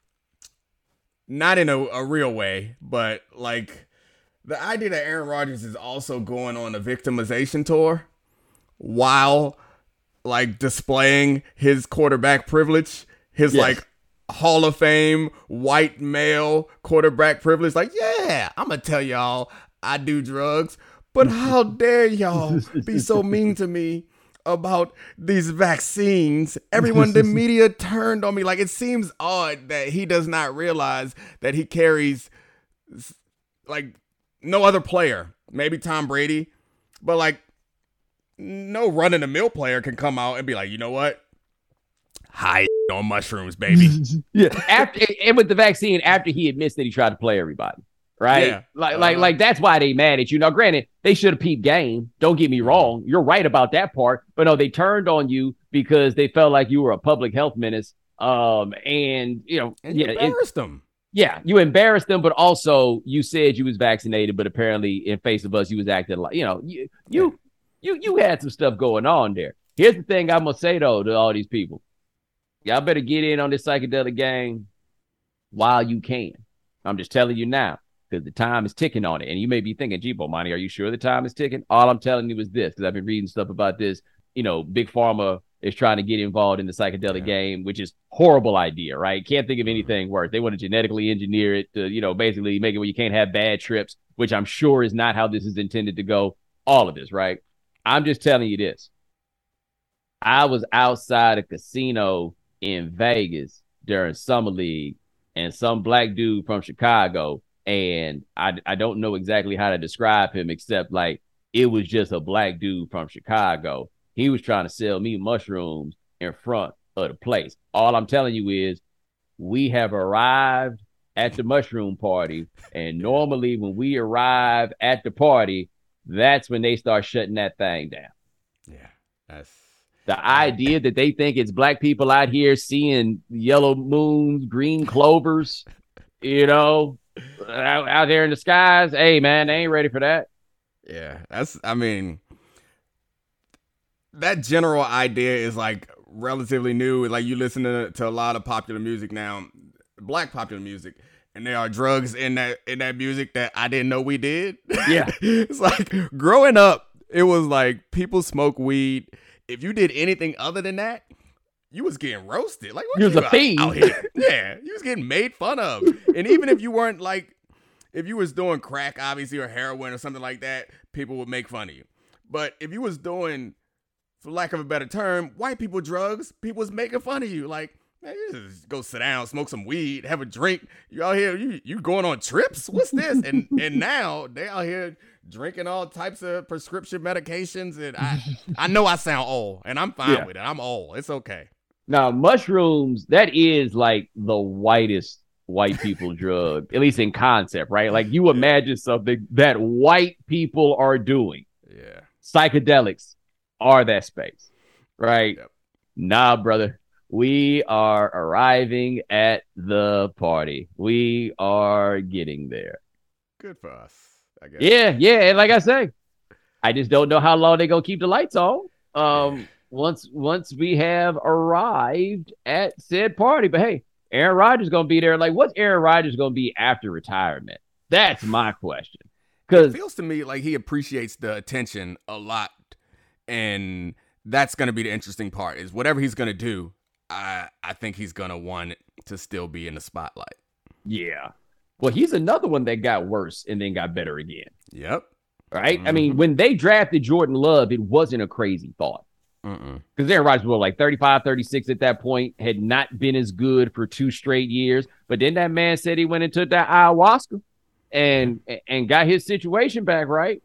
not in a real way, but like the idea that Aaron Rodgers is also going on a victimization tour while like displaying his quarterback privilege, his like Hall of Fame white male quarterback privilege. Like, yeah, I'm gonna tell y'all I do drugs, but how dare y'all be so mean to me about these vaccines? Everyone, the media turned on me. Like, it seems odd that he does not realize that he carries like no other player, maybe Tom Brady, but like no run-of-the-mill player can come out and be like, you know what? High on mushrooms, baby. And with the vaccine, after he admits that he tried to play everybody, right? Yeah. Like that's why they mad at you. Now, granted, they should have peeped game. Don't get me wrong. You're right about that part. But no, they turned on you because they felt like you were a public health menace. And you embarrassed them. Yeah, you embarrassed them, but also you said you was vaccinated, but apparently in face of us, you was acting like, you had some stuff going on there. Here's the thing I'm gonna say though to all these people. Y'all better get in on this psychedelic game while you can. I'm just telling you now, because the time is ticking on it. And you may be thinking, gee, Bomani, are you sure the time is ticking? All I'm telling you is this, because I've been reading stuff about this. Big Pharma is trying to get involved in the psychedelic game, which is horrible idea, right? Can't think of anything worse. They want to genetically engineer it to, basically make it where you can't have bad trips, which I'm sure is not how this is intended to go. All of this, right? I'm just telling you this. I was outside a casino in Vegas during Summer League, and some black dude from Chicago, and I don't know exactly how to describe him except like it was just a black dude from Chicago. He was trying to sell me mushrooms in front of the place. All I'm telling you is we have arrived at the mushroom party. And normally when we arrive at the party, that's when they start shutting that thing down. Yeah, that's the idea that they think it's black people out here seeing yellow moons, green clovers, out there in the skies. Hey, man, they ain't ready for that. Yeah, that general idea is like relatively new. Like you listen to a lot of popular music now, black popular music, and there are drugs in that music that I didn't know we did. Yeah. It's like growing up, it was like people smoke weed. If you did anything other than that, you was getting roasted. Like, what you was a fiend out here? Yeah, you was getting made fun of. And even if you weren't like, if you was doing crack, obviously, or heroin or something like that, people would make fun of you. But if you was doing, for lack of a better term, white people drugs, people was making fun of you. Like, man, you just go sit down, smoke some weed, have a drink. You out here, you going on trips? What's this? And now they out here drinking all types of prescription medications. And I know I sound old, and I'm fine with it. I'm old. It's okay. Now, mushrooms, that is like the whitest white people drug, at least in concept, right? Like you imagine something that white people are doing. Yeah. Psychedelics are that space, right? Yep. Nah, brother. We are arriving at the party. We are getting there. Good for us, I guess. Yeah. And like I say, I just don't know how long they're going to keep the lights on. Once we have arrived at said party. But hey, Aaron Rodgers going to be there. Like, what's Aaron Rodgers going to be after retirement? That's my question. It feels to me like he appreciates the attention a lot. And that's going to be the interesting part is whatever he's going to do, I think he's going to want it to still be in the spotlight. Yeah. Well, he's another one that got worse and then got better again. Yep. Right? Mm-hmm. I mean, when they drafted Jordan Love, it wasn't a crazy thought. Because Aaron Rodgers was like 35, 36 at that point, had not been as good for 2 straight years. But then that man said he went and took that ayahuasca and got his situation back right.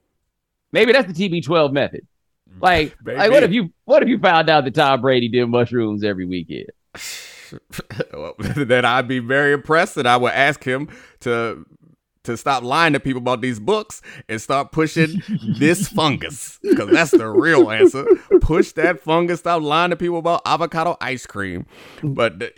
Maybe that's the TB12 method. Like what if you found out that Tom Brady did mushrooms every weekend? Well, then I'd be very impressed, and I would ask him to stop lying to people about these books and start pushing this fungus, because that's the real answer. Push that fungus. Stop lying to people about avocado ice cream. But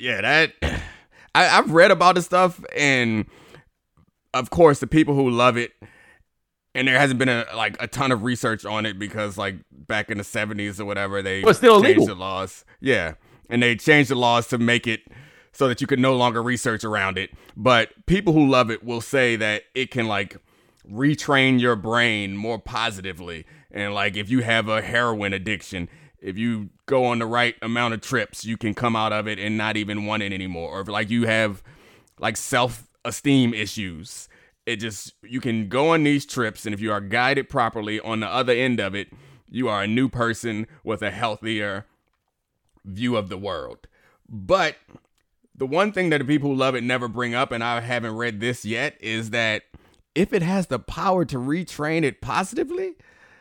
I've read about this stuff, and of course, the people who love it. And there hasn't been a ton of research on it because like back in the 70s or whatever, they changed illegal. The laws. Yeah. And they changed the laws to make it so that you could no longer research around it. But people who love it will say that it can like retrain your brain more positively. And like if you have a heroin addiction, if you go on the right amount of trips, you can come out of it and not even want it anymore. Or if like you have like self-esteem issues, you can go on these trips, and if you are guided properly on the other end of it, you are a new person with a healthier view of the world. But the one thing that the people who love it never bring up, and I haven't read this yet, is that if it has the power to retrain it positively,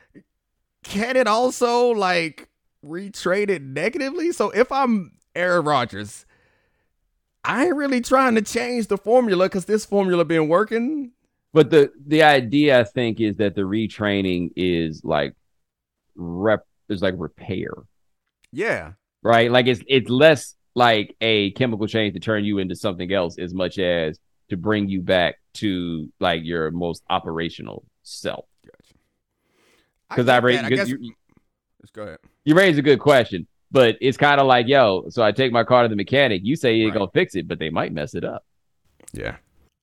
can it also like retrain it negatively? So if I'm Aaron Rodgers, I ain't really trying to change the formula because this formula been working. But the idea, I think, is that the retraining is like repair. Yeah. Right? Like it's less like a chemical change to turn you into something else as much as to bring you back to like your most operational self. Because let's go ahead. You raised a good question. But it's kind of like, so I take my car to the mechanic. You say you're going to fix it, but they might mess it up. Yeah.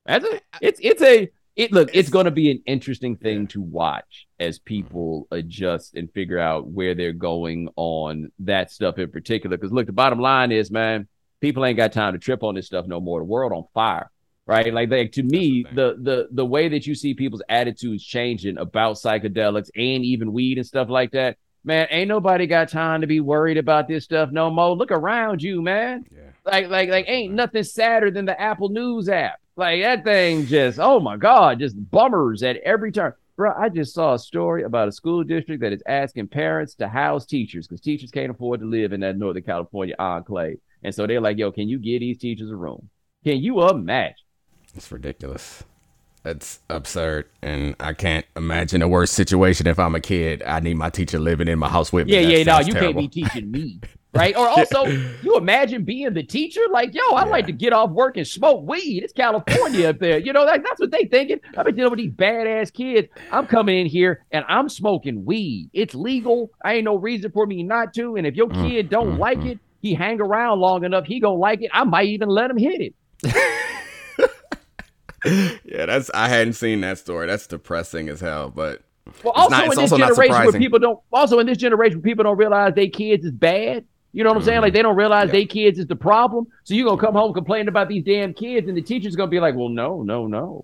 It's going to be an interesting thing to watch as people adjust and figure out where they're going on that stuff in particular. Because look, the bottom line is, man, people ain't got time to trip on this stuff no more. The world on fire, right? Like to me, the way that you see people's attitudes changing about psychedelics and even weed and stuff like that, man, ain't nobody got time to be worried about this stuff no more. Look around you, man. Yeah. Like ain't nothing sadder than the Apple News app. Like that thing just, oh my God, just bummers at every turn. Bro, I just saw a story about a school district that is asking parents to house teachers because teachers can't afford to live in that Northern California enclave. And so they're like, yo, can you give these teachers a room? Can you imagine? It's ridiculous. That's absurd. And I can't imagine a worse situation if I'm a kid. I need my teacher living in my house with me. Yeah, That sounds you terrible. can't be teaching me. Right? Or also, you imagine being the teacher? Like, yo, I like to get off work and smoke weed. It's California up there. You know, like, that's what they thinking. I've been dealing with these badass kids. I'm coming in here and I'm smoking weed. It's legal. I ain't no reason for me not to. And if your kid don't like it, he hang around long enough, he gonna like it. I might even let him hit it. Yeah, I hadn't seen that story. That's depressing as hell, but well, also in this generation where people don't realize they kids is bad. You know what I'm saying? Like, they don't realize they kids is the problem. So you're gonna come home complaining about these damn kids, and the teacher's gonna be like, well, no.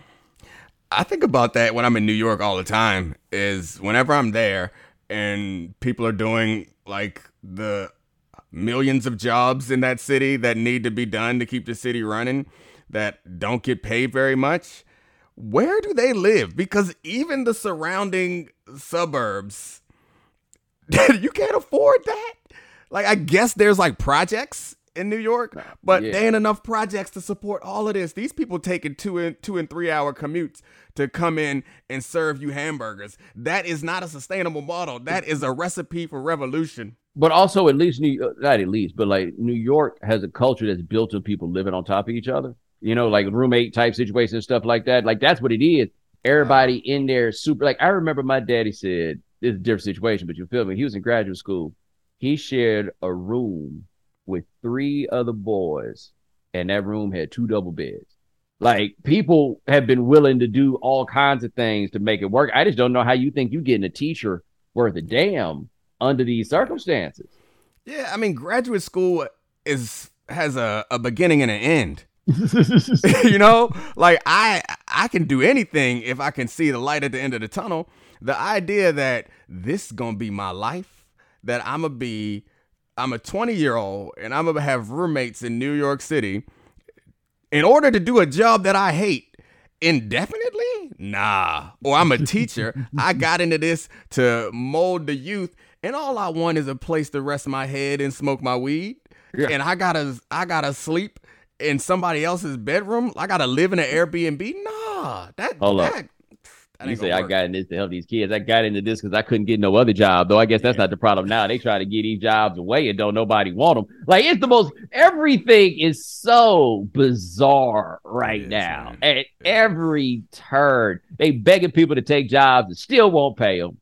I think about that when I'm in New York all the time, is whenever I'm there and people are doing like the millions of jobs in that city that need to be done to keep the city running that don't get paid very much. Where do they live? Because even the surrounding suburbs, you can't afford that. Like, I guess there's like projects in New York, but there ain't enough projects to support all of this. These people taking 2 and 3 hour commutes to come in and serve you hamburgers. That is not a sustainable model. That is a recipe for revolution. But also, not at least, but like New York has a culture that's built of people living on top of each other. You know, like roommate type situations and stuff like that. Like, that's what it is. Everybody in there super. Like, I remember my daddy said, this is a different situation, but you feel me? He was in graduate school. He shared a room with 3 other boys, and that room had 2 double beds. Like, people have been willing to do all kinds of things to make it work. I just don't know how you think you're getting a teacher worth a damn under these circumstances. Yeah, I mean, graduate school has a beginning and an end. You know, like I can do anything if I can see the light at the end of the tunnel. The idea that this is gonna be my life, that I'm a 20-year-old and I'm gonna have roommates in New York City in order to do a job that I hate indefinitely? Nah. Or I'm a teacher. I got into this to mold the youth, and all I want is a place to rest my head and smoke my weed. Yeah. And I gotta sleep in somebody else's bedroom. I gotta live in an Airbnb. Nah, that you say I got in this to help these kids. I got into this because I couldn't get no other job, though. I guess that's not the problem now. They try to get these jobs away and don't nobody want them. Like, it's the most, everything is so bizarre right now. Man. At every turn, they begging people to take jobs and still won't pay them.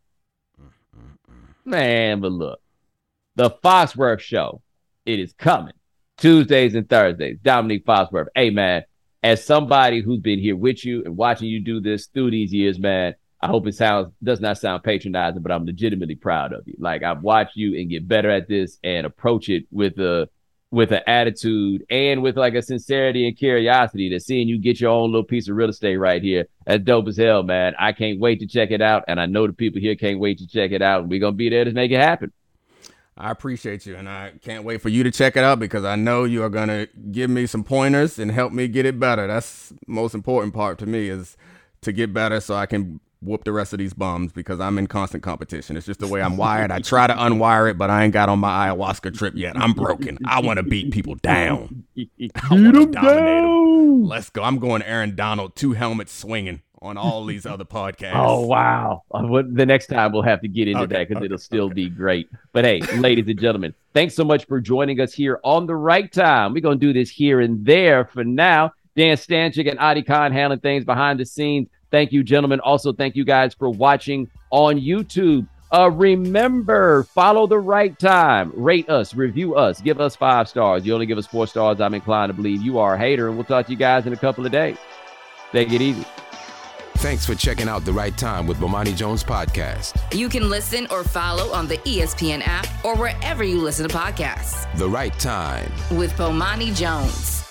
Man, but look, the Foxworth Show, it is coming. Tuesdays and Thursdays. Dominique Foxworth. Hey, man, as somebody who's been here with you and watching you do this through these years, man, I hope it does not sound patronizing, but I'm legitimately proud of you. Like, I've watched you and get better at this and approach it with an attitude and with like a sincerity and curiosity that seeing you get your own little piece of real estate right here. That's dope as hell, man. I can't wait to check it out. And I know the people here can't wait to check it out. And we're going to be there to make it happen. I appreciate you, and I can't wait for you to check it out because I know you are going to give me some pointers and help me get it better. That's the most important part to me, is to get better so I can whoop the rest of these bums, because I'm in constant competition. It's just the way I'm wired. I try to unwire it, but I ain't got on my ayahuasca trip yet. I'm broken. I want to beat people down. I want to dominate them. Let's go. I'm going Aaron Donald, 2 helmets swinging on all these other podcasts. Oh, wow. The next time we'll have to get into that because it'll still be great. But hey, ladies and gentlemen, thanks so much for joining us here on The Right Time. We're going to do this here and there for now. Dan Stanchik and Adi Khan handling things behind the scenes. Thank you, gentlemen. Also, thank you guys for watching on YouTube. Remember, follow The Right Time. Rate us, review us, give us 5 stars. You only give us 4 stars, I'm inclined to believe you are a hater, and we'll talk to you guys in a couple of days. Take it easy. Thanks for checking out The Right Time with Bomani Jones podcast. You can listen or follow on the ESPN app or wherever you listen to podcasts. The Right Time with Bomani Jones.